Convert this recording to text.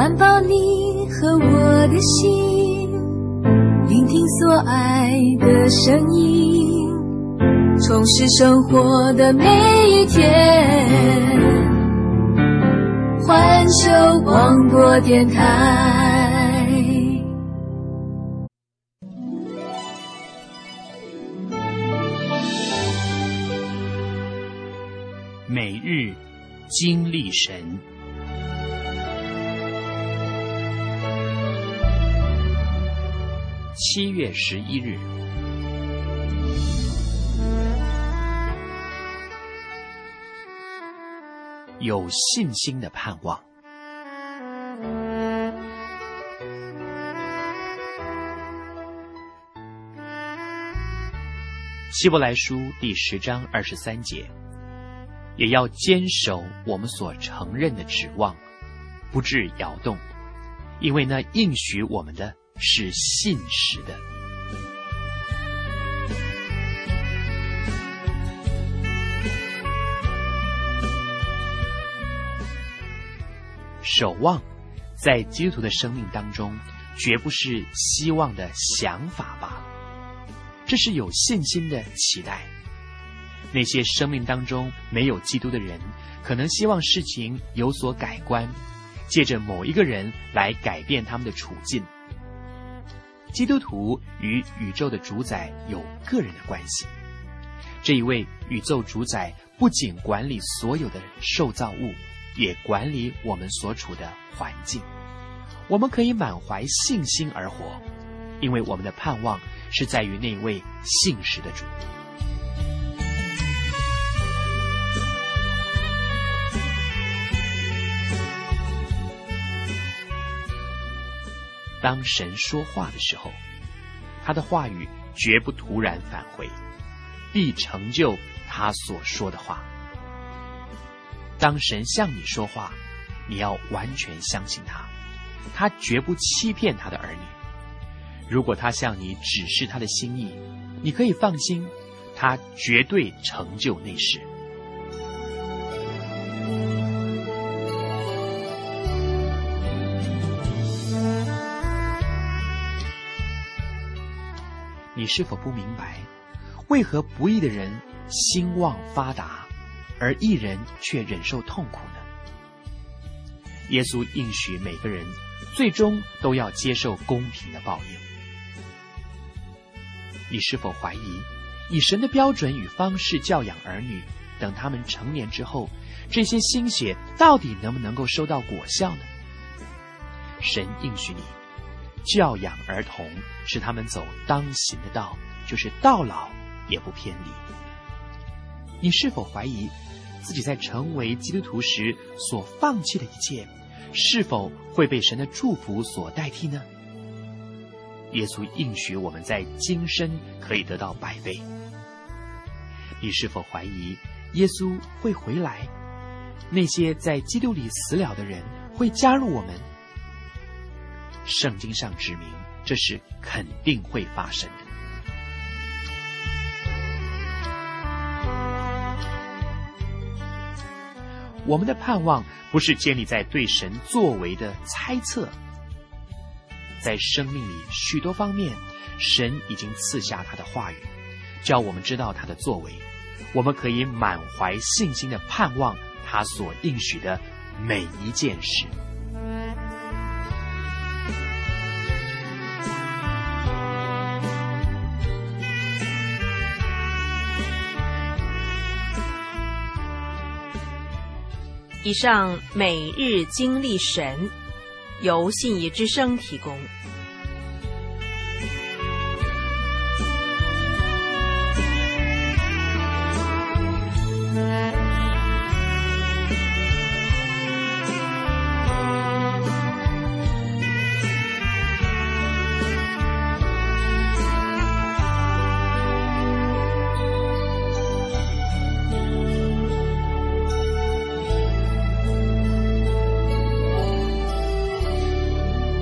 环抱你和我的心，聆听所爱的声音，充实生活的每一天。环球广播电台。 每日经历神。7月11日，有信心的盼望。希伯来书第10章23节，也要坚守我们所承认的指望，不致摇动，因为那应许我们的是信实的。守望在基督徒的生命当中绝不是希望的想法罢了，这是有信心的期待。那些生命当中没有基督的人，可能希望事情有所改观，借着某一个人来改变他们的处境。基督徒与宇宙的主宰有个人的关系，这一位宇宙主宰不仅管理所有的受造物，也管理我们所处的环境。我们可以满怀信心而活，因为我们的盼望是在于那位信实的主。当神说话的时候，他的话语绝不突然返回，必成就他所说的话。当神向你说话，你要完全相信他，他绝不欺骗他的儿女。如果他向你指示他的心意，你可以放心，他绝对成就那事。你是否不明白，为何不义的人兴旺发达，而义人却忍受痛苦呢？耶稣应许每个人最终都要接受公平的报应。你是否怀疑，以神的标准与方式教养儿女，等他们成年之后，这些心血到底能不能够收到果效呢？神应许你，教养儿童，使他们走当行的道，就是到老也不偏离。你是否怀疑自己在成为基督徒时所放弃的一切，是否会被神的祝福所代替呢？耶稣应许我们在今生可以得到100倍。你是否怀疑耶稣会回来，那些在基督里死了的人会加入我们？圣经上指明，这是肯定会发生的。我们的盼望不是建立在对神作为的猜测，在生命里许多方面，神已经赐下他的话语，叫我们知道他的作为，我们可以满怀信心的盼望他所应许的每一件事。 以上每日经历神，由信义之声提供。